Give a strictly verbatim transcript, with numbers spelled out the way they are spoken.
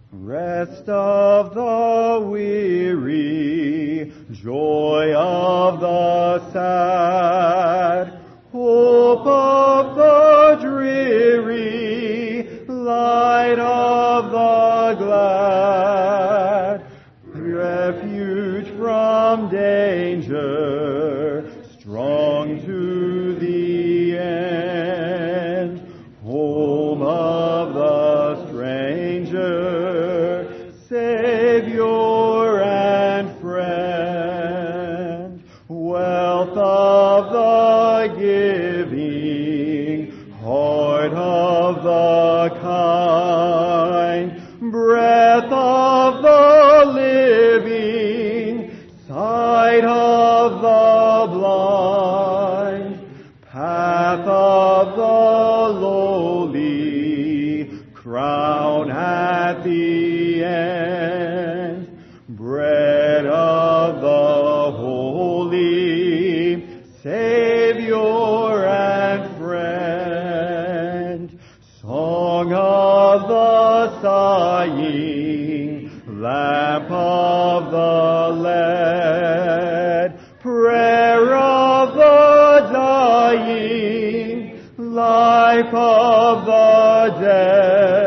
Rest of the weary, joy of the sad, hope of the dreary, light of the glad, refuge from danger, strong to the end, home of the stranger, Savior and friend, wealth of the giving, heart of the kind, breath of the living, sight of the blind, path of the lowly, crown at the end, bread of the holy, Savior and friend, song of the sighing, lamp of the led, prayer of the dying, life of the dead.